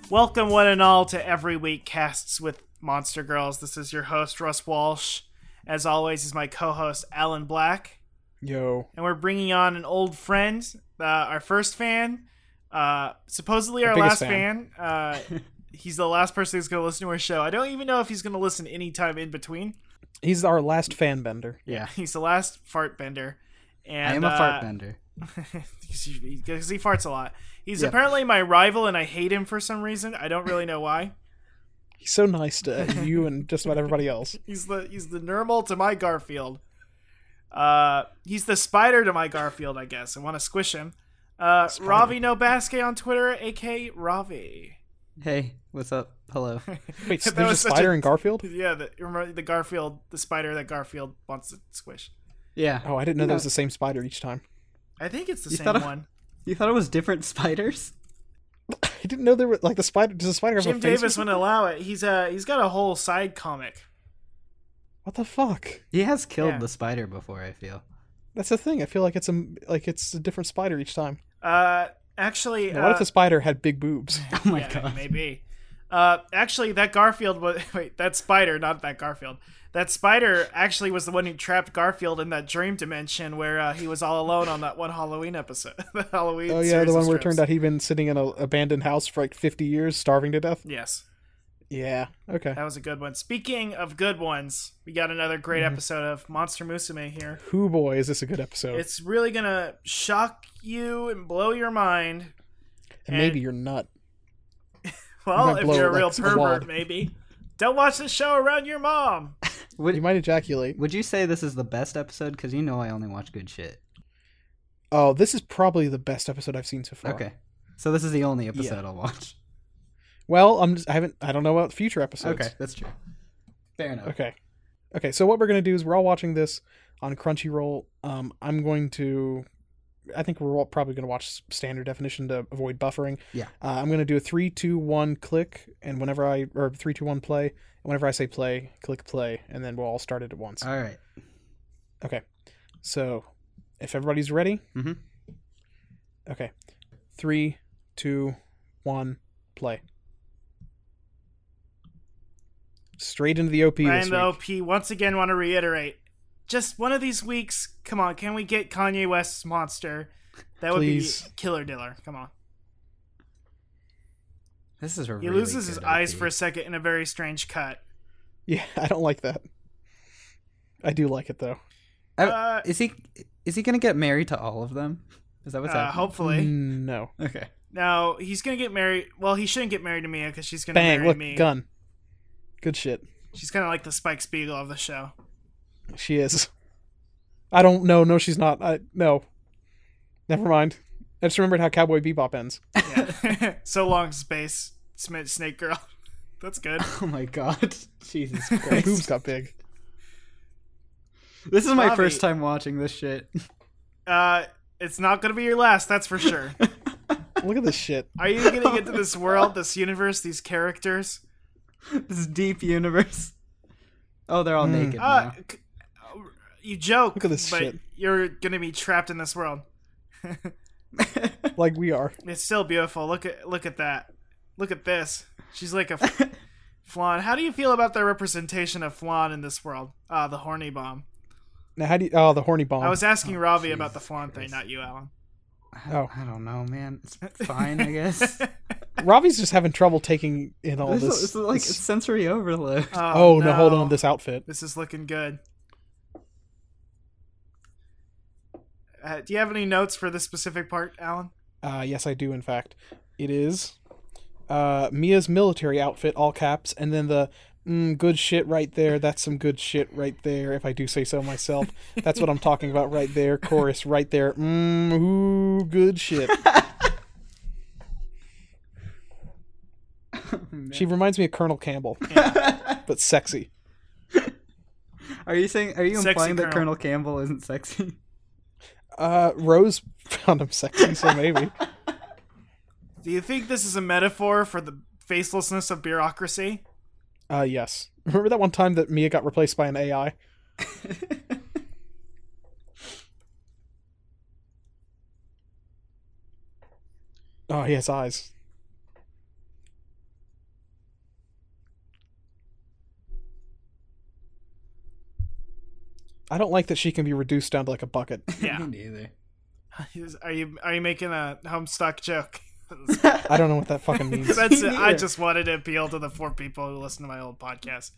Welcome, one and all, to Every Week Casts with Monster Girls. This is your host, Russ Walsh. As always, is my co-host, Alan Black. Yo. And we're bringing on an old friend, our first fan, supposedly our last fan. He's the last person who's going to listen to our show. I don't even know if he's going to listen anytime in between. He's our last fan bender. Yeah, he's the last fart bender. And, I am a fart bender. Because he farts a lot. He's apparently my rival, and I hate him for some reason. I don't really know why. He's so nice to you and just about everybody else. He's the Nermal to my Garfield. He's the spider to my Garfield, I guess. I want to squish him. Ravi No Basque on Twitter, aka Ravi. Hey, what's up? Hello. Wait, so there's a spider in Garfield? Yeah, remember the Garfield, the spider that Garfield wants to squish. Yeah. Oh, I didn't know that was the same spider each time. I think it's the same one. You thought it was different spiders? I didn't know there were like the spider. Does the spider have Jim a face? Davis wouldn't allow it. He's got a whole side comic. What the fuck? He has killed the spider before, I feel. That's the thing. I feel like it's a different spider each time. Actually, Now, what if the spider had big boobs? Oh my god. Maybe. Actually, that Garfield was that spider, not that Garfield. That spider actually was the one who trapped Garfield in that dream dimension where he was all alone on that one Halloween episode. The Halloween. Oh yeah, the one where it turned out he'd been sitting in an abandoned house for like 50 years, starving to death. Yes. Yeah. Okay. That was a good one. Speaking of good ones, we got another great episode of Monster Musume here. Hoo boy, is this a good episode? It's really gonna shock you and blow your mind. And maybe you're nut. Well, if you're a real like pervert, maybe. Don't watch the show around your mom. You might ejaculate. Would you say this is the best episode? Because you know I only watch good shit. Oh, this is probably the best episode I've seen so far. Okay. So this is the only episode I'll watch. Well, I don't know about future episodes. Okay, that's true. Fair enough. Okay, so what we're going to do is we're all watching this on Crunchyroll. I think we're all probably going to watch standard definition to avoid buffering. Yeah. I'm going to do a 3, 2, 1 click, and 3, 2, 1 play. And whenever I say play, click play, and then we'll all start it at once. All right. Okay. So, if everybody's ready. Mm-hmm. Okay. 3, 2, 1, play. Straight into the OP Ryan, this the week. OP, once again want to reiterate, just one of these weeks, come on, can we get Kanye West's Monster? That would be killer diller. Come on. This is a He loses his eyes for a second in a very strange cut. Yeah, I don't like that. I do like it, though. Is he going to get married to all of them? Is that what's happening? Hopefully. No. Okay. No, he's going to get married. Well, he shouldn't get married to Mia because she's going to marry me. Look, gun. Good shit. She's kind of like the Spike Spiegel of the show. She is. I don't know. No, she's not. No. Never mind. I just remembered how Cowboy Bebop ends. Yeah. So long, Space Snake Girl. That's good. Oh my god. Jesus Her Christ. boobs got big. This is my first time watching this shit. It's not going to be your last, that's for sure. Look at this shit. Are you getting into this world, this universe, these characters? This deep universe. Oh, they're all naked now. You joke, Look at this but shit. you're going to be trapped in this world. Like we are. It's still beautiful. Look at that. Look at this. She's like a flan. How do you feel about the representation of flan in this world? The horny bomb. Now, how do you... Oh, the horny bomb. I was asking Ravi about the flan thing, not you, Alan. I don't know, man. It's fine, I guess. Ravi's just having trouble taking in all This this. is like it's sensory overload. Oh, no, hold on. This outfit. This is looking good. Do you have any notes for this specific part, Alan? Yes, I do, in fact. It is Mia's military outfit, all caps, and then the good shit right there. That's some good shit right there, if I do say so myself. That's what I'm talking about right there. Chorus right there. Ooh, good shit. She reminds me of Colonel Campbell, but sexy. Are you Sexy implying that Colonel. Colonel Campbell isn't sexy? Rose found him sexy, so maybe. Do you think this is a metaphor for the facelessness of bureaucracy? Yes. Remember that one time that Mia got replaced by an AI? Oh, he has eyes. I don't like that she can be reduced down to like a bucket. Yeah. Me neither. Are you making a Homestuck joke? I don't know what that fucking means. That's it. I just wanted to appeal to the 4 people who listen to my old podcast.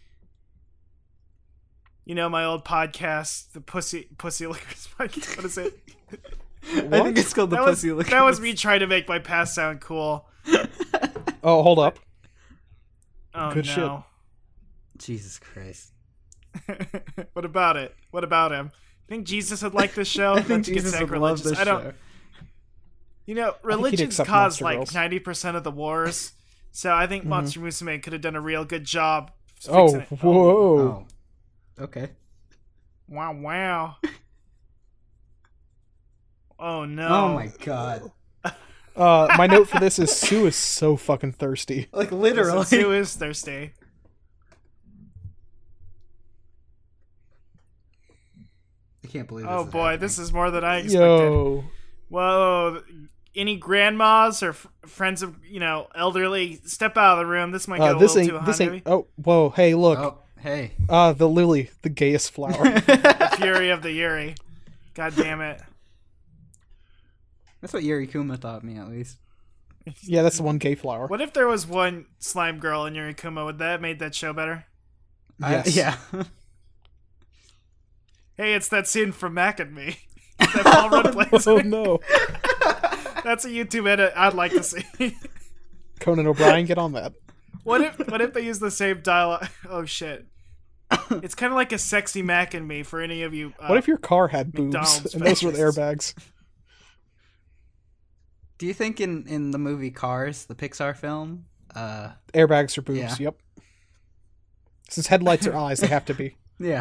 You know my old podcast, the Pussy Lickers podcast. What is it? I think it's called the Pussy Lickers. That was me trying to make my past sound cool. Oh, hold up. Oh Good no. Jesus Christ. What about it? What about him? Think Jesus would like this show? I think Not to get Jesus would love sacrilegious. this I don't. show. You know, he'd religions accept cause Monster like Girls. 90% of the wars. So I think Monster Musume could have done a real good job Oh, fixing it. whoa. Oh. Okay. Wow. Oh no. Oh my god. My note for this is Sue is so fucking thirsty. Like Listen, literally. Sue is thirsty. I can't believe this. Oh is boy, happening. this is more than I expected. Yo. Whoa. Any grandmas or friends of, elderly, step out of the room. This might get a This little too ain't hot, this ain't maybe. oh whoa, hey look. Oh, hey. The lily, the gayest flower. The fury of the Yuri. God damn it. That's what Yuri Kuma taught me, at least. Yeah, that's the one gay flower. What if there was one slime girl in Yurikuma? Would that have made that show better? Yes. Yeah. Hey, it's that scene from Mac and Me. That Paul Rudd plays. Oh no. That's a YouTube edit I'd like to see. Conan O'Brien, get on that. What if they use the same dialogue? Oh shit. It's kind of like a sexy Mac and Me for any of you. What if your car had boobs McDonald's and those were the faces. airbags? Do you think in the movie Cars, the Pixar film, Airbags are boobs, Yeah. yep. Since headlights are eyes, they have to be. yeah.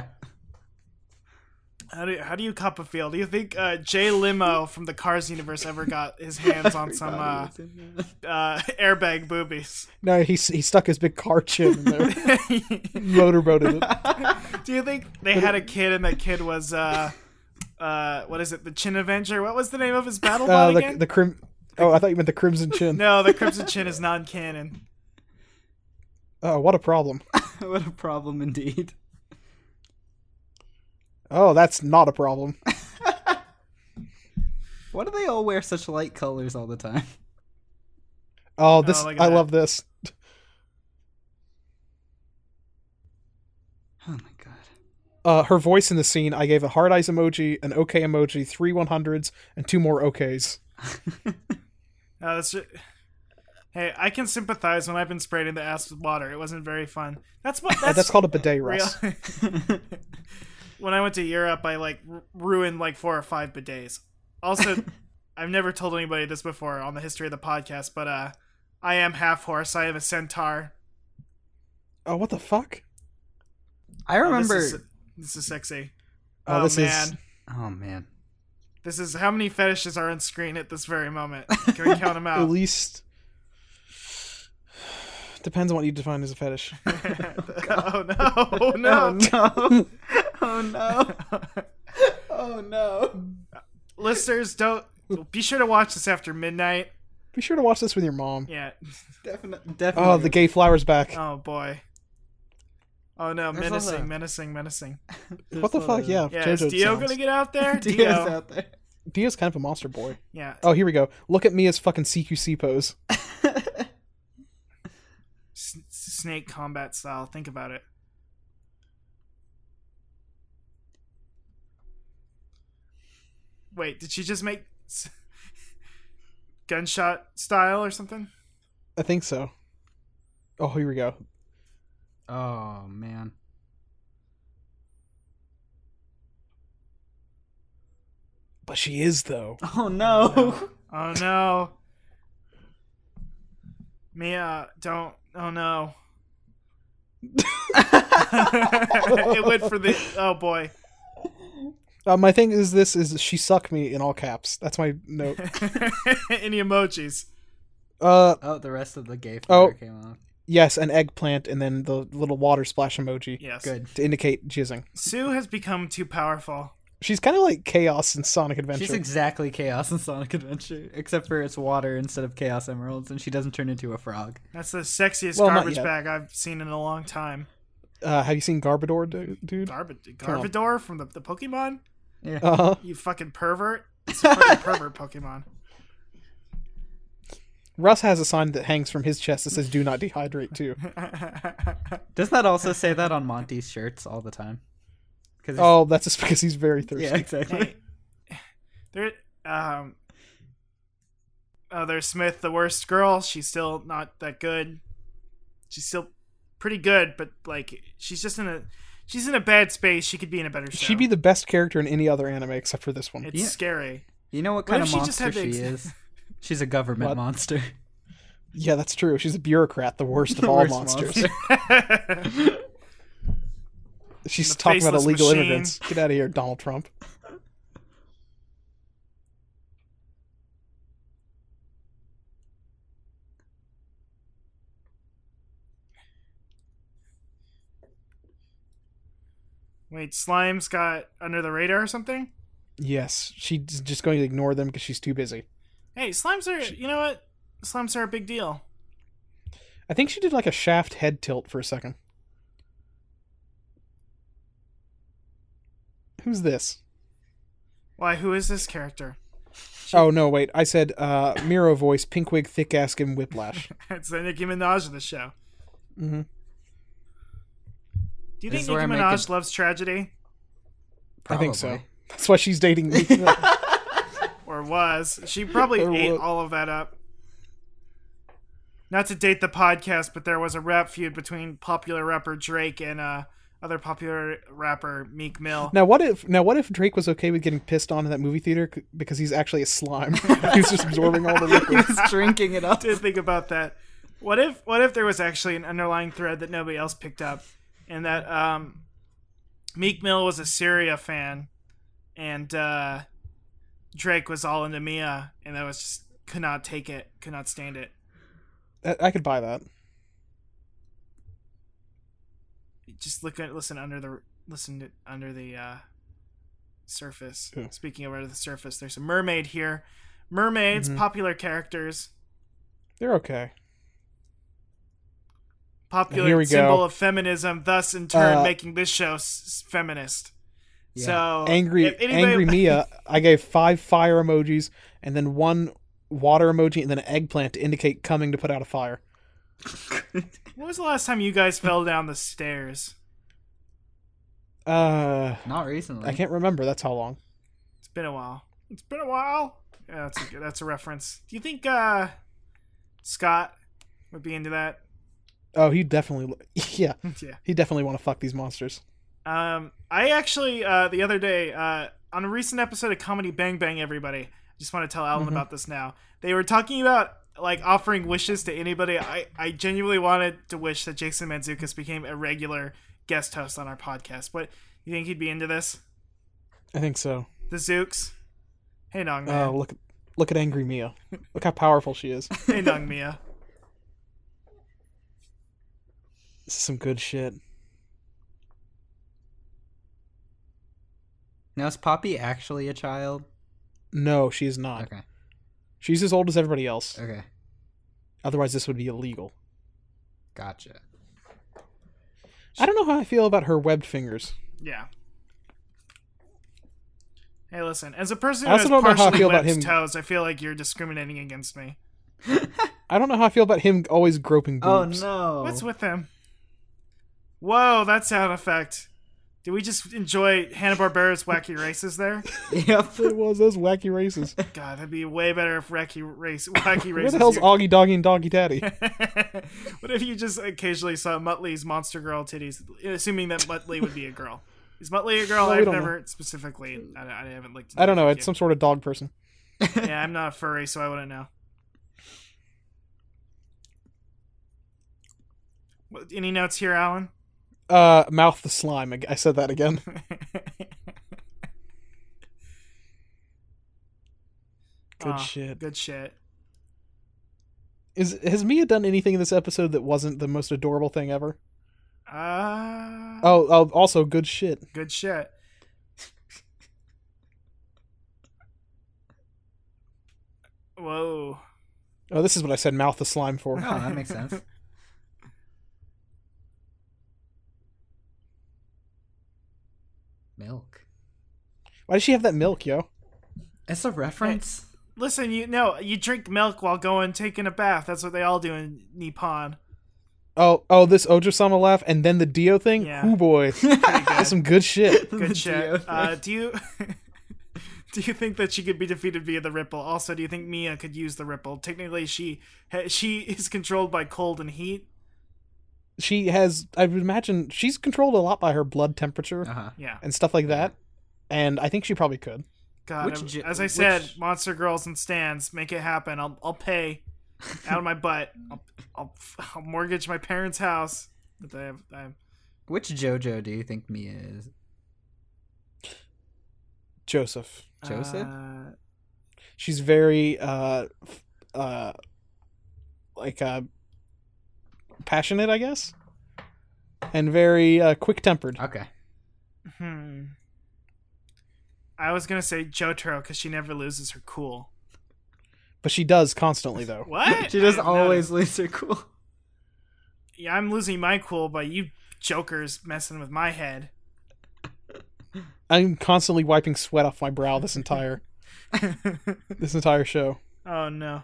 How do you cop a feel? Do you think Jay Limo from the Cars universe ever got his hands on some airbag boobies? No, he stuck his big car chin in there. Motorboated it. Do you think they had a kid and that kid was what is it? The Chin Avenger? What was the name of his battle bot again? Oh, I thought you meant the Crimson Chin. No, the Crimson Chin is non-canon. Oh, what a problem. What a problem indeed. Oh, that's not a problem. Why do they all wear such light colors all the time? Oh, look at I that. love this. Oh my god. Her voice in the scene, I gave a hard eyes emoji, an okay emoji, 3 100s, and 2 more okays. Hey, I can sympathize when I've been sprayed in the ass with water. It wasn't very fun. That's That's called a bidet, real. Russ. When I went to Europe, I ruined 4 or 5 bidets. Also, I've never told anybody this before on the history of the podcast, but I am half horse. I am a centaur. Oh, what the fuck? I remember. This is sexy. Oh, Oh, this man. is- Oh man. This is how many fetishes are on screen at this very moment. Can we count them At out? least... Depends on what you define as a fetish. Oh no! Oh no! no. Oh no. Oh no. Listeners, don't be sure to watch this after midnight. Be sure to watch this with your mom. Yeah. Definitely. Oh, the gay flower's back. Oh boy. Oh no! There's also- Menacing. What the fuck? Yeah, Yeah, is JoJo Dio sounds. gonna get out there? Dio's Dio. out there. Dio's kind of a monster boy. Yeah. Oh, here we go. Look at Mia's fucking CQC pose. Snake combat style. Think about it. Wait, did she just make gunshot style or something? I think so. Oh, here we go. Oh man. But she is, though. Oh no. Oh no. Mia, don't. Oh no. It went for the. Oh boy. My thing is she suck me in all caps. That's my note. Any emojis? Oh, the rest of the gay flower came off. Yes, an eggplant and then the little water splash emoji. Yes. Good. To indicate jizzing. Sue has become too powerful. She's kind of like Chaos in Sonic Adventure. She's exactly Chaos in Sonic Adventure, except for it's water instead of Chaos Emeralds, and she doesn't turn into a frog. That's the sexiest Well, not garbage yet. bag I've seen in a long time. Have you seen Garbodor, dude? Garbodor from the Pokemon? Yeah. Uh-huh. You fucking pervert. It's a fucking pervert Pokemon. Russ has a sign that hangs from his chest that says "Do not dehydrate" too. Does that also say that on Monty's shirts all the time? Oh, that's just because he's very thirsty. Yeah, exactly. There, there's Smith, the worst girl. She's still not that good. She's still pretty good, but like she's in a bad space. She could be in a better show. She'd be the best character in any other anime except for this one. It's scary. You know what kind What of if she just monster had she the- is? She's a government What? monster. Yeah, that's true. She's a bureaucrat, the worst of The all worst monsters. monster. She's The talking about faceless illegal machine. immigrants. Get out of here, Donald Trump. Wait, Slime's got under the radar or something? Yes, she's just going to ignore them because she's too busy. Hey, Slimes are. You know what? Slimes are a big deal. I think she did like a Shaft head tilt for a second. Who's this? Why? Who is this character? Oh, no, wait. I said Miro voice, Pinkwig, Thick Ass, and Whiplash. It's the Nicki Minaj of the show. Mm-hmm. Do you This think is where Nicki I make Minaj loves tragedy? I think so. Probably. That's why she's dating me. Or was? She probably Or ate what? all of that up. Not to date the podcast, but there was a rap feud between popular rapper Drake and other popular rapper Meek Mill. Now what if Drake was okay with getting pissed on in that movie theater because he's actually a slime? He's just absorbing all the liquid. He's drinking it up. Didn't think about that. What if there was actually an underlying thread that nobody else picked up, and that Meek Mill was a Syria fan, and Drake was all into Mia, and that was just could not take it, could not stand it. I could buy that. Just listen under the surface. Yeah. Speaking of under the surface, there's a mermaid here. Mermaids, Mhm. popular characters, They're okay. popular Here we symbol go. of feminism. Thus, in turn, Uh, making this show feminist. Yeah. So Angry if anybody- Angry Mia, I gave 5 fire emojis and then 1 water emoji and then an eggplant to indicate coming to put out a fire. When was the last time you guys fell down the stairs? Not recently. I can't remember. That's how long. It's been a while. It's been a while. Yeah, that's a reference. Do you think Scott would be into that? Oh, he definitely yeah. Yeah. He definitely want to fuck these monsters. I actually the other day on a recent episode of Comedy Bang Bang, everybody. I just want to tell Alan about this now. They were talking about like offering wishes to anybody. I genuinely wanted to wish that Jason Mantzoukas became a regular guest host on our podcast. What you think he'd be into this? I think so. The Zooks. Hey Nong Man. Oh, look at Angry Mia. Look how powerful she is. Hey Nong Mia. This is some good shit. Now, is Poppy actually a child? No, she's not. Okay. She's as old as everybody else. Okay. Otherwise, this would be illegal. Gotcha. I don't know how I feel about her webbed fingers. Yeah. Hey, listen. As a person I who also has don't know how I partially feel about webbed him- toes, I feel like you're discriminating against me. I don't know how I feel about him always groping boobs. no. What's with him? Whoa, that sound effect. Did we just enjoy Hanna-Barbera's Wacky Races there? Yep. It was those wacky races. God, that'd be way better if Wacky Where Races. the hell's Augie Doggy and Doggy Daddy? What if you just occasionally saw Muttley's Monster Girl titties, assuming that Muttley would be a girl? Is Muttley a girl? Well, we I've don't never specifically. I haven't looked. I don't know. It's Thank some sort of dog person. you. Yeah, I'm not a furry, so I wouldn't know. Any notes here, Alan? Mouth the slime. I said that again. Good Aw, shit. Good shit. Has Mia done anything in this episode that wasn't the most adorable thing ever? Oh, Also good shit. good shit. Whoa. Oh, this is what I said mouth the slime for. Oh, that makes sense. Milk. Why does she have that milk, yo? It's a reference. Listen, you drink milk while taking a bath. That's what they all do in Nippon. Oh, this Ojo-sama laugh and then the Dio thing? Yeah. Ooh, boy. That's some good shit. Good The shit. Dio Do you do you think that she could be defeated via the ripple? Also, do you think Mia could use the ripple? Technically, she is controlled by cold and heat. She has, I would imagine, she's controlled a lot by her blood temperature Uh-huh. Yeah. and stuff like that. And I think she probably could. God, as I said, Monster Girls and Stans, make it happen. I'll pay out of my butt. I'll mortgage my parents' house. But I have. Which JoJo do you think Mia is? Joseph. Joseph? She's very, passionate, I guess? And very, quick-tempered. Okay. I was gonna say Jotaro because she never loses her cool. But she does constantly, though. What? She does I didn't always notice. lose her cool. Yeah, I'm losing my cool by you jokers messing with my head. I'm constantly wiping sweat off my brow this entire show. Oh no.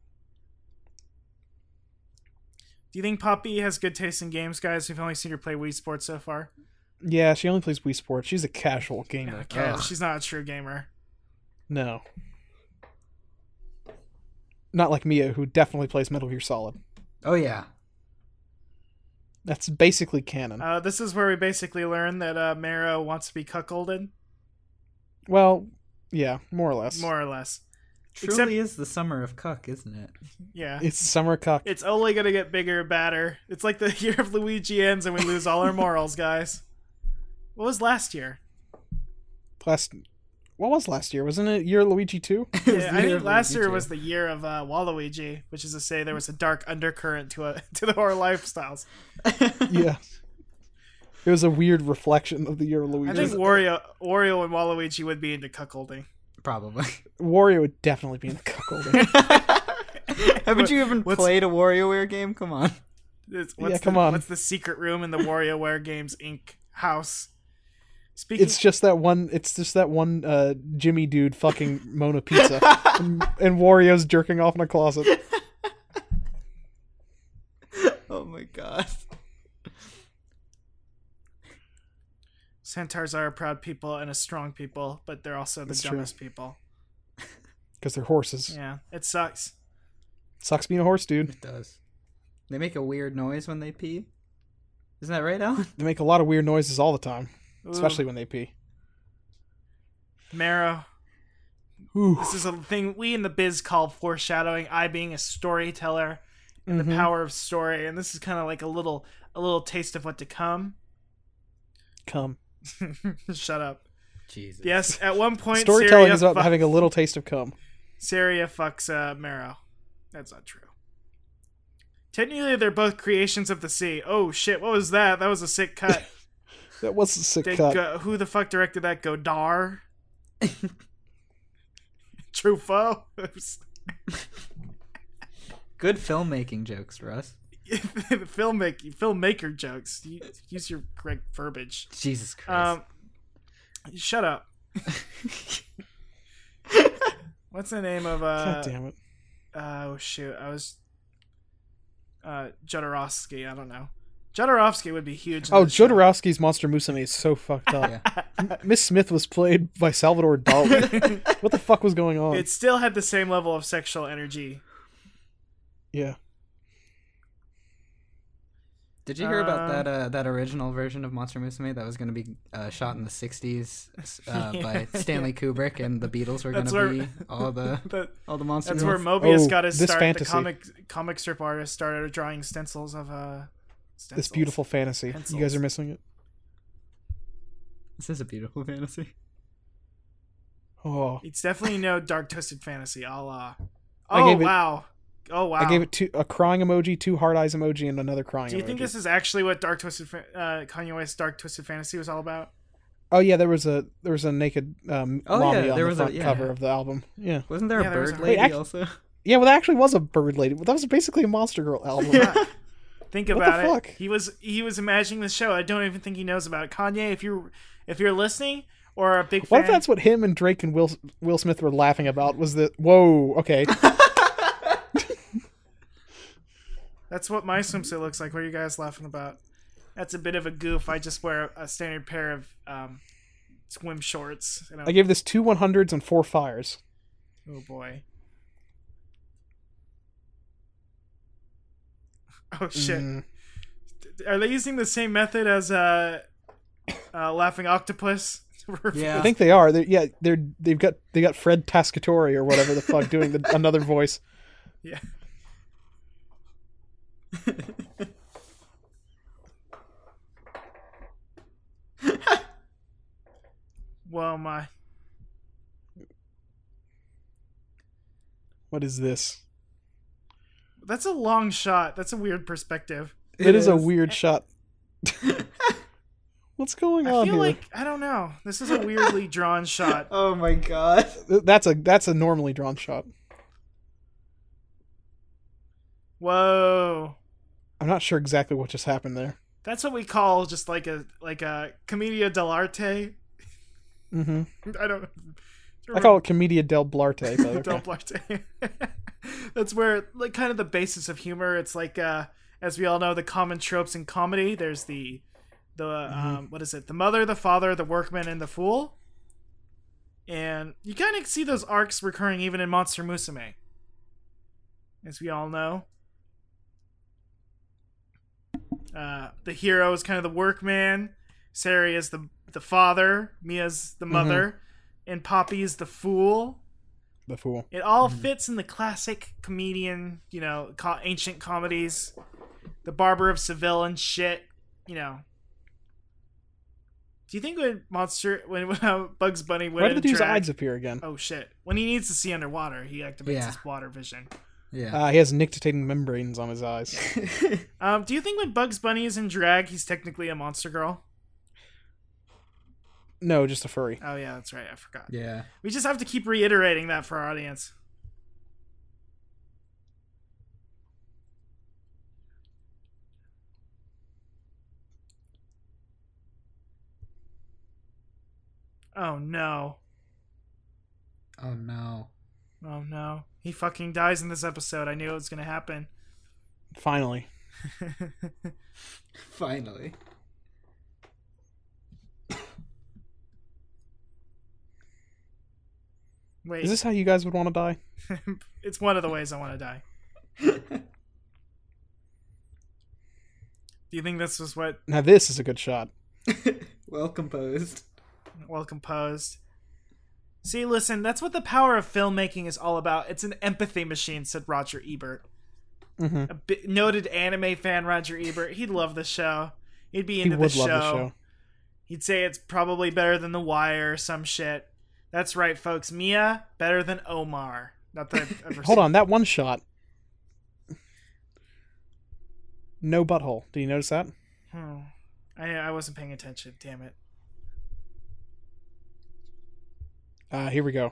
Do you think Poppy has good taste in games, guys? We've only seen her play Wii Sports so far. Yeah, she only plays Wii Sports. She's a casual gamer. Okay, Ugh. she's not a true gamer. No. Not like Mia, who definitely plays Metal Gear Solid. Oh, yeah. That's basically canon. This is where we basically learn that Mero wants to be cuckolded. Well, yeah, more or less. More or less. Truly is the summer of cuck, isn't it? Yeah. It's summer cuck. It's only gonna get bigger and badder. It's like the year of Luigi ends and we lose all our morals, guys. What was last year? What was last year? Wasn't it Year of Luigi 2? Yeah, I think last year was the year of Waluigi, which is to say there was a dark undercurrent to the horror lifestyles. Yeah. It was a weird reflection of the Year of Luigi. I think Wario and Waluigi would be into cuckolding. Probably. Wario would definitely be in the cuckolding. Haven't you even played a WarioWare game? Come on. Come on. What's the secret room in the WarioWare Games Inc. house? Speaking, It's just that one Jimmy dude fucking Mona Pizza. and Wario's jerking off in a closet. Oh my god. Centaurs are a proud people and a strong people, but they're also the That's dumbest people. Because they're horses. Yeah, it sucks. Sucks being a horse, dude. It does. They make a weird noise when they pee. Isn't that right, Alan? They make a lot of weird noises all the time. Ooh. Especially when they pee. Marrow. Ooh. This is a thing we in the biz call foreshadowing. I being a storyteller and the power of story, and this is kind of like a little taste of what to come. Come. Shut up. Jesus. Yes, at one point, Storytelling Saria is about having a little taste of cum. Saria fucks Marrow. That's not true. Technically, they're both creations of the sea. Oh shit! What was that? That was a sick cut. That was a sick cut. Who the fuck directed that? Godard. Truffaut. Good filmmaking jokes, Russ. filmmaker jokes. Use your correct verbiage. Jesus Christ. Shut up. What's the name of God damn it. Oh shoot, I was Jodorowsky. I don't know. Jodorowsky would be huge. Oh, Jodorowsky's Monster Musume is so fucked up. Yeah. Miss Smith was played by Salvador Dali. What the fuck was going on? It still had the same level of sexual energy. Yeah. Did you hear about that original version of Monster Musume that was going to be shot in the 60s by Stanley Kubrick, and the Beatles were going to be all the monster That's movies? where Mobius Oh, got his this start. fantasy. The comic strip artist started drawing stencils of This beautiful fantasy. Pencils. You guys are missing it. This is a beautiful fantasy. Oh. It's definitely no dark twisted fantasy. I Oh gave it- wow. Oh wow. I gave it a crying emoji, 2 heart eyes emoji, and another crying emoji. Do you think this is actually what Kanye West's Dark Twisted Fantasy was all about? Oh yeah, there was a naked Mommy on there the was front cover of the album. Yeah. Wasn't there Yeah, a there was bird a- lady Wait, also? Yeah, well that actually was a bird lady. That was basically a Monster Girl album. Think about it. He was imagining the show. I don't even think he knows about it. Kanye, if you're listening or a big fan, what if that's what him and Drake and Will Smith were laughing about? Was that whoa? Okay. That's what my swimsuit looks like. What are you guys laughing about? That's a bit of a goof. I just wear a standard pair of swim shorts. I gave this 2 100s and 4 fires. Oh boy. Oh shit. Are they using the same method as Laughing Octopus? Yeah. I think they are. They've got Fred Tascatori or whatever the fuck doing another voice. Yeah. Whoa, my. What is this? That's a long shot. That's a weird perspective. It is a weird shot. What's going on I feel here? like, I don't know. This is a weirdly drawn shot. Oh my god. That's a normally drawn shot. Whoa. I'm not sure exactly what just happened there. That's what we call just like a commedia dell'arte. Mm-hmm. I call it commedia del blarte. But okay. Del blarte. That's where like kind of the basis of humor. It's like as we all know, the common tropes in comedy. There's the what is it? The mother, the father, the workman, and the fool. And you kind of see those arcs recurring even in Monster Musume, as we all know. The hero is kind of the workman. Sari is the father. Mia's the mother. And Poppy is the fool. The fool. It all fits in the classic comedian, ancient comedies. The Barber of Seville and shit, Do you think when Bugs Bunny went Why did the dude's drag, eyes appear again? Oh shit. When he needs to see underwater, he activates his water vision. Yeah. He has nictitating membranes on his eyes. Do you think when Bugs Bunny is in drag, he's technically a monster girl? No, just a furry. Oh yeah, that's right. I forgot. Yeah. We just have to keep reiterating that for our audience. Oh no. Oh no. Oh no. He fucking dies in this episode. I knew it was gonna happen. Finally. Finally. Wait. Is this how you guys would want to die? It's one of the ways I want to die. Do you think this was what... Now this is a good shot. Well composed. Well composed. See, listen, that's what the power of filmmaking is all about. It's an empathy machine, said Roger Ebert. Mm-hmm. A noted anime fan, Roger Ebert. He'd love the show. He'd be into Love the the show. He'd say it's probably better than The Wire or some shit. That's right, folks. Mia, better than Omar. Not that I've ever Hold on, that one shot. No butthole. Did you notice that? I wasn't paying attention. Damn it. Here we go.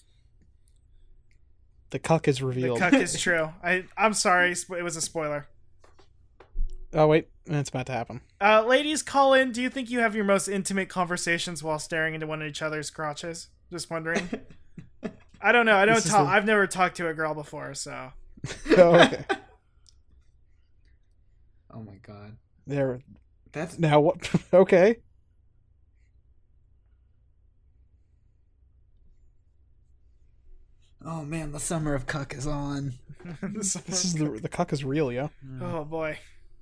The cuck is revealed. The cuck is true. I'm sorry. It was a spoiler. Oh, wait. It's about to happen. Ladies, call in. Do you think you have your most intimate conversations while staring into one of each other's crotches? Just wondering. I don't know. I've never talked to a girl before, so. Oh, okay. Oh my god. That's now what? Okay. Oh man, the summer of cuck is on. This is the cuck is real, yeah. Oh boy.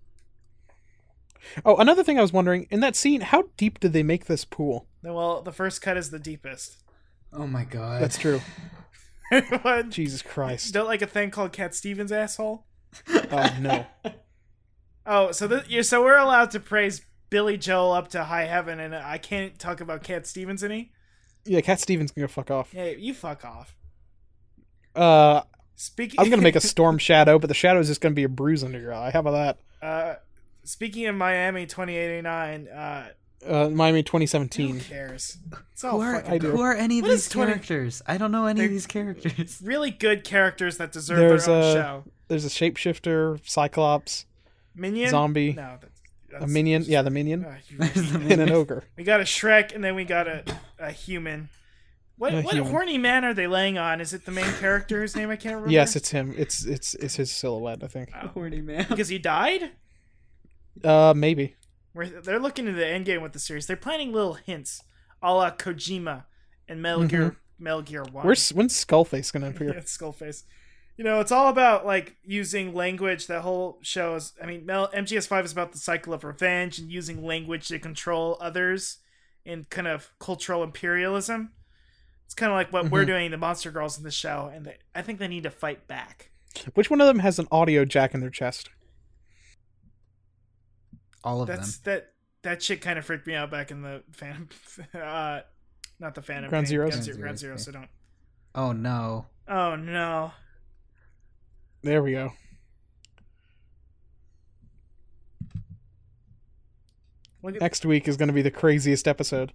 Oh, another thing I was wondering, in that scene, how deep did they make this pool? Well, the first cut is the deepest. Oh my god. That's true. What? Jesus Christ. Don't like a thing called Cat Stevens, asshole? Oh, no. Oh, so so we're allowed to praise Billy Joel up to high heaven, and I can't talk about Cat Stevens any? Yeah, Cat Stevens can go fuck off. Yeah, you fuck off. I'm going to make a storm shadow, but the shadow is just going to be a bruise under your eye. How about that? Speaking of Miami 2089, Miami 2017. Who cares? It's all who are any of these characters? I don't know any of these characters. Really good characters that deserve their own show. There's a shapeshifter, Cyclops. Minion? zombie, No, that's a minion. Yeah, the minion, There's the and an ogre. We got a Shrek, and then we got a human. What human. horny man are they laying on? Is it the main character whose name I can't remember? Yes, it's him. It's his silhouette, I think. horny man. Because he died? Maybe. They're looking into the end game with the series. They're planting little hints, a la Kojima and Metal Gear 1. When's Skullface gonna appear? Yeah, Skullface. It's all about like using language. That whole show is. I mean, MGS5 is about the cycle of revenge and using language to control others in kind of cultural imperialism. It's kind of like what we're doing, the Monster Girls in the show, and I think they need to fight back. Which one of them has an audio jack in their chest? All of them. That shit kind of freaked me out back in the Phantom. Not the Phantom. Ground Zero. Ground Zero. So don't. Oh no. Oh no. There we go. Next week is going to be the craziest episode.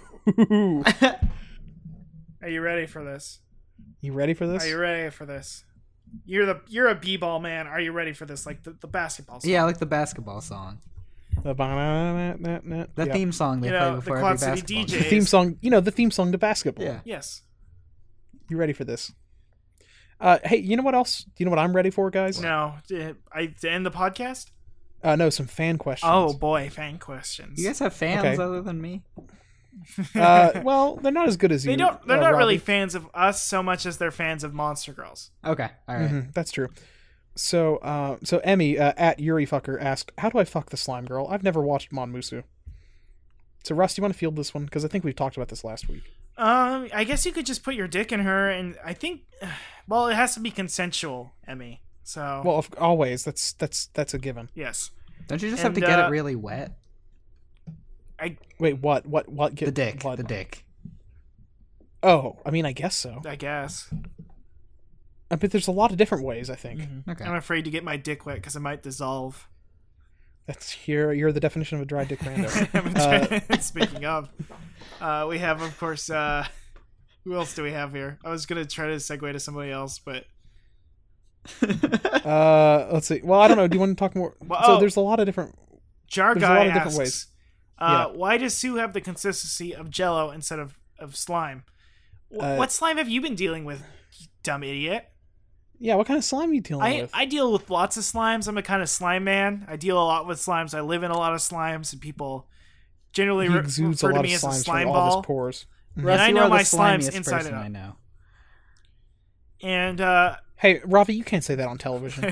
Are you ready for this? You ready for this? Are you ready for this? You're a b-ball man. Are you ready for this? Like the basketball song. Yeah, like the basketball song. The theme song they play before every basketball game. The theme song, the theme song to basketball. Yeah. Yes. You ready for this? Hey, you know what else? Do you know what I'm ready for, guys? No. To end the podcast? No, some fan questions. Oh boy, fan questions. You guys have fans other than me? Well, they're not as good as you. They're not Robbie. really fans of us so much as they're fans of Monster Girls. Okay, all right. Mm-hmm, that's true. So Emmy at Yurifucker asked, "How do I fuck the slime girl? I've never watched Mon Musu." So Russ, do you want to field this one? Because I think we've talked about this last week. I guess you could just put your dick in her, and I think, well, it has to be consensual, Emmy. So well, always that's a given. Yes. Don't you just have to get it really wet? Wait, what? The dick. What? The dick. Oh, I mean, I guess so. I guess. But there's a lot of different ways, I think. Mm-hmm. Okay. I'm afraid to get my dick wet because it might dissolve. You're the definition of a dry dick rando. Speaking of, we have, of course, who else do we have here? I was going to try to segue to somebody else, but... Let's see. Well, I don't know. Do you want to talk more? Well, so there's a lot of different... Jar Guy asks, a lot of different ways. Why does Sue have the consistency of Jell-O instead of slime? What slime have you been dealing with, you dumb idiot? Yeah, what kind of slime are you dealing with? I deal with lots of slimes. I'm a kind of slime man. I deal a lot with slimes. I live in a lot of slimes, and people generally refer to me as a slime ball. All his pores. Mm-hmm. And I know my slimes inside and out. I know. And hey, Ravi, you can't say that on television.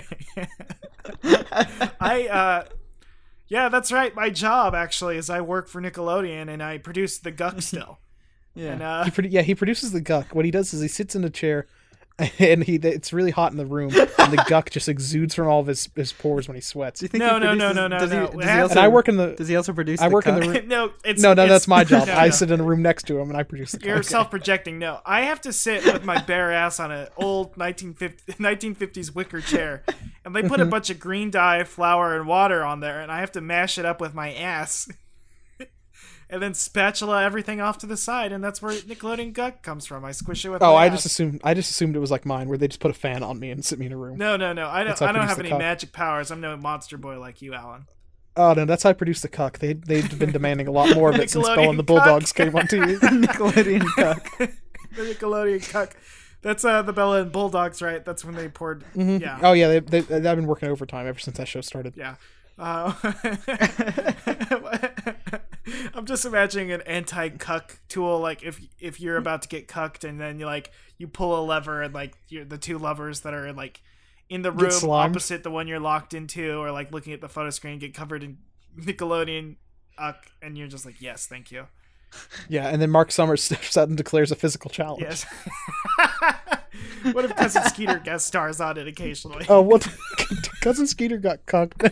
Yeah, that's right. My job actually is I work for Nickelodeon and I produce the Guck still. Yeah. And, he produces the Guck. What he does is he sits in a chair, and it's really hot in the room, and the Guck just exudes from all of his pores when he sweats. Do you think No. And I work in the. Does he also produce? I work in the room. No, that's my job. I sit in a room next to him and I produce the Guck. You're self-projecting. No, I have to sit with my bare ass on an old 1950s wicker chair, and they put a bunch of green dye, flour, and water on there, and I have to mash it up with my ass. And then spatula everything off to the side, and that's where Nickelodeon Guck comes from. I squish it with my I ass. just assumed it was like mine, where they just put a fan on me and sit me in a room. No. I don't have any Cuck. magic powers. I'm no monster boy like you, Alan. Oh no, that's how I produced the Cuck. They've been demanding a lot more of it since Belle and the Bulldogs came on TV. Nickelodeon Cuck. The Nickelodeon Cuck. That's the Bella and Bulldogs, right? That's when they poured. Mm-hmm. Yeah. Oh yeah, they've been working overtime ever since that show started. Yeah. I'm just imagining an anti-cuck tool, like if you're about to get cucked and then you pull a lever and the two lovers that are in the room opposite the one you're locked into or looking at the photo screen get covered in Nickelodeon and you're just like, yes, thank you. Yeah, and then Mark Summers steps out and declares a physical challenge. Yes. What if Cousin Skeeter guest stars on it occasionally? Oh, what? Cousin Skeeter got cucked.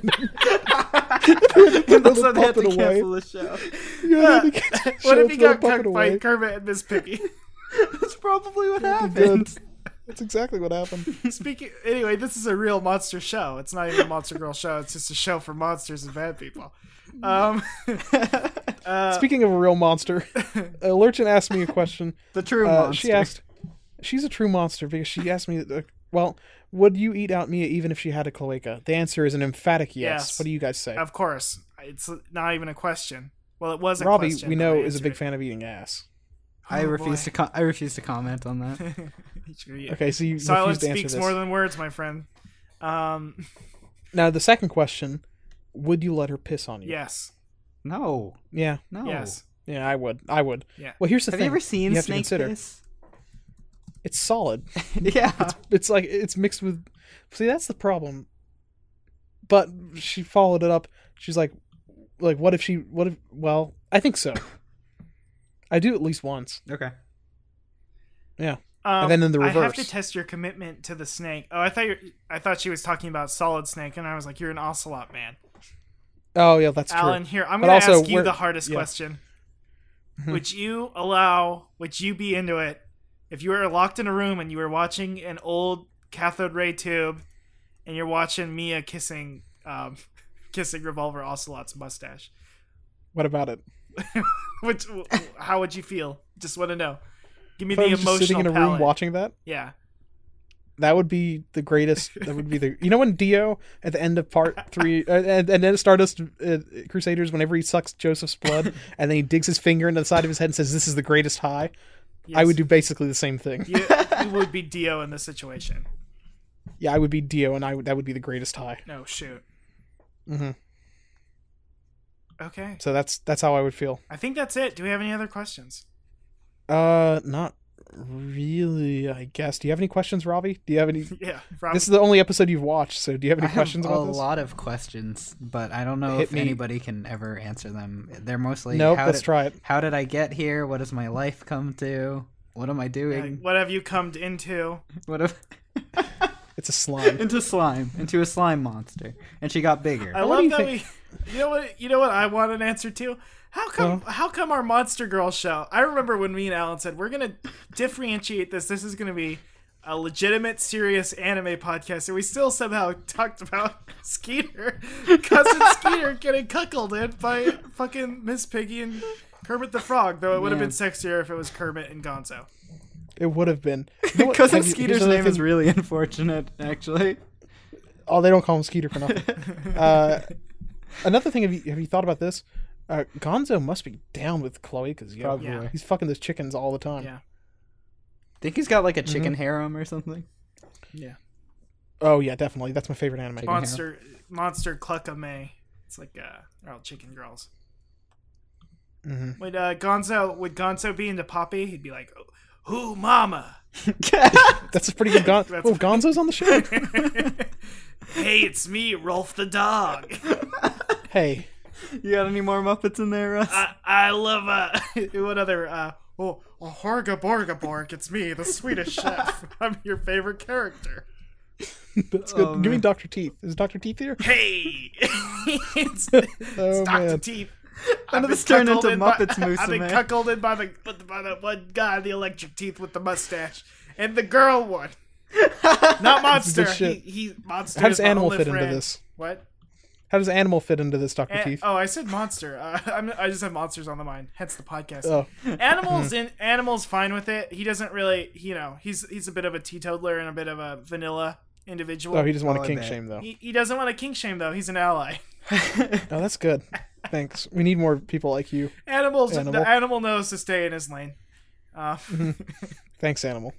And also they had to cancel the show. Yeah. What if he got cucked by Kermit and Miss Piggy? That's probably what happened. That's exactly what happened. Anyway, this is a real monster show. It's not even a Monster Girl show. It's just a show for monsters and bad people. Speaking of a real monster, Lurchin asked me a question. The true monster. She's a true monster because she asked me, Would you eat out Mia even if she had a cloaca? The answer is an emphatic yes. Yes. What do you guys say? Of course. It's not even a question. Well, it was a Robbie, question. we know, but I is a big answered fan of eating ass. I Oh, refuse boy. to. I refuse to comment on that. Okay, so you Silence refuse to answer speaks this. more than words, my friend. Now, the second question, would you let her piss on you? Yes. No, Yeah. no. Yes. Yeah, I would. I would. Yeah. Well, here's the Have thing. you ever seen you have to snake consider. piss? It's solid. Yeah. It's like, it's mixed with... See, that's the problem. But she followed it up. She's like, what if... Well, I think so. I do at least once. Okay. Yeah. And then in the I have reverse. to test your commitment to the snake. Oh, I thought she was talking about Solid Snake, and I was like, you're an ocelot man. Oh, yeah, that's true. Alan, here, I'm But going to also, ask you we're- the hardest yeah. question. Mhm. Would you be into it if you were locked in a room and you were watching an old cathode ray tube and you're watching Mia kissing Revolver Ocelot's mustache? What about it? How would you feel? Just want to know. Give me If I the was just emotional sitting in a palette. room watching that, Yeah. that would be the greatest. That would be the... You know when Dio, at the end of part 3, and then Stardust Crusaders, whenever he sucks Joseph's blood, and then he digs his finger into the side of his head and says, "This is the greatest high," Yes. I would do basically the same thing. You would be Dio in this situation. Yeah, I would be Dio, and that would be the greatest high. No, shoot. hmm Okay. So that's how I would feel. I think that's it. Do we have any other questions? Not really, I guess. Do you have any questions, Robbie? Do you have any? Yeah. Rob, This is the only episode you've watched, so do you have I any questions have about a this? lot of questions, but I don't know Hit if me. anybody can ever answer them. They're mostly Nope, let's try it. How did I get here? What does my life come to? What am I doing? what have you come into? What if It's a slime. into a slime monster, and she got bigger. I What do love you that think- You know what I want an answer to? How come our Monster Girl show? I remember when me and Alan said we're gonna differentiate this. This is gonna be a legitimate, serious anime podcast, and we still somehow talked about Skeeter, cousin Skeeter, getting cuckolded by fucking Miss Piggy and Kermit the Frog. Though it would have Man. been sexier if it was Kermit and Gonzo. It would have been. You know what? Cousin Have you- here's Skeeter's another name is thing- really unfortunate, actually. Oh, they don't call him Skeeter for nothing. Another thing, have you thought about this? Gonzo must be down with Cloacas. Yo. Probably. Yeah. He's fucking those chickens all the time. Yeah. Think he's got like a chicken harem or something. Yeah. Oh yeah, definitely. That's my favorite anime. Chicken Monster Cluckame. It's like they're all chicken girls. Mhm. Would Gonzo be into Poppy? He'd be like, "Ooh, mama." That's a pretty good Gonzo. That's- Oh, Gonzo's on the show. Hey, it's me, Rolf the dog. Hey, You got any more Muppets in there, Russ? I love what other Horga Borga Borg. It's me, the Swedish chef. I'm your favorite character. that's good. Oh, Give me man. Dr. Teeth. Is Dr. Teeth here? Hey, it's Oh Dr. man. Teeth. When I've did this been turn into cuckolded by- Muppets, I've been Musume? cuckolded by the one guy, the electric teeth with the mustache, and the girl one. Not Monster. good shit. He Monster. How is does my Animal only fit into friend. this? What? How does Animal fit into this, Dr. Teeth? Oh, I said Monster. I just have monsters on the mind. Hence the podcast. Oh. Animal's fine with it. He doesn't really, he's a bit of a teetotaler and a bit of a vanilla individual. Oh, he doesn't want Oh, to I kink bet. shame though. He doesn't want to kink shame though. He's an ally. Oh, that's good. Thanks. We need more people like you. Animal. Animal. The animal knows to stay in his lane. Thanks, Animal.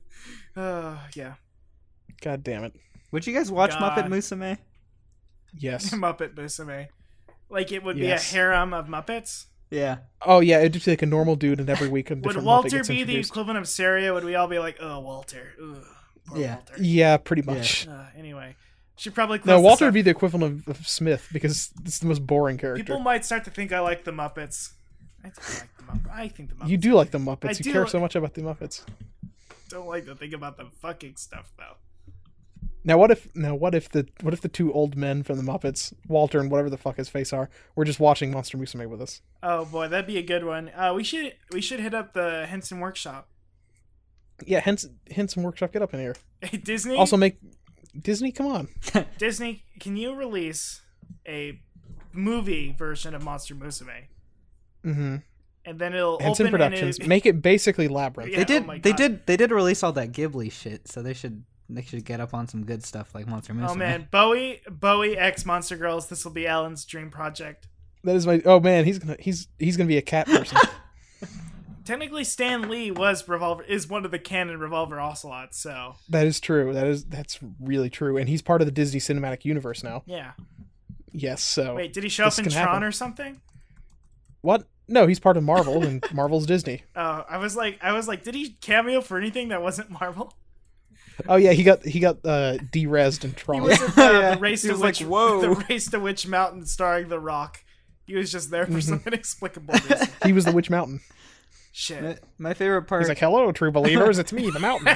Yeah. God damn it. Would you guys watch God. Muppet Musume? Yes. Muppet Musume. Like it would Yes. be a harem of Muppets. Yeah. Oh yeah, it'd just be like a normal dude, and every week a Would different Muppet Walter gets be the introduced. equivalent of Saria? Would we all be like, oh, Walter? Ugh, poor Yeah. Walter. Yeah, pretty much. Anyway, should probably close No, this Walter up. would be the equivalent of Smith because it's the most boring character. People might start to think I like the Muppets. I think the Muppets. You do like the Muppets. I You do care li- so much about the Muppets. Don't like to think about the fucking stuff though. Now what if the two old men from the Muppets, Walter and whatever the fuck his face are, were just watching Monster Musume with us? Oh boy, that'd be a good one. We should hit up the Henson Workshop. Yeah, Henson Workshop, get up in here. Hey, Disney. Also make Disney, come on. Disney, can you release a movie version of Monster Musume? Mm-hmm. And then it'll Henson open Productions. and Make it basically Labyrinth. Yeah. They did. oh my they God. did. They did release all that Ghibli shit, so they should They should get up on some good stuff like Monster Musume. Oh man, Bowie X Monster Girls. This will be Alan's dream project. That is my. Oh man, he's gonna be a cat person. Technically, Stan Lee is one of the canon Revolver Ocelots. So that is true. That's really true, and he's part of the Disney Cinematic Universe now. Yeah. Yes. So wait, did he show up in Tron or something? What? No, he's part of Marvel, and Marvel's Disney. Oh, I was like, did he cameo for anything that wasn't Marvel? Oh yeah, he got de-resed in Tron. He was in the Race to Witch Mountain starring The Rock. He was just there for some inexplicable reason. He was the Witch Mountain. Shit. My favorite part. He's like, "Hello, true believers, it's me, the Mountain."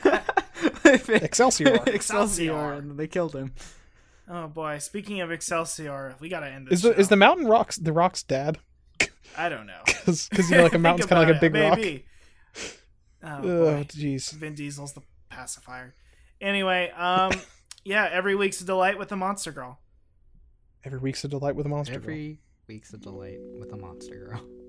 Excelsior, and they killed him. Oh boy! Speaking of Excelsior, we gotta end this. Is the Mountain the Rock's dad? I don't know. Because a mountain's kind of like a big rock. Oh jeez. Vin Diesel's the pacifier. Anyway, yeah. Every week's a delight with the Monster Girl. Every week's a delight with a Monster Girl. Every week's a delight with a Monster Girl.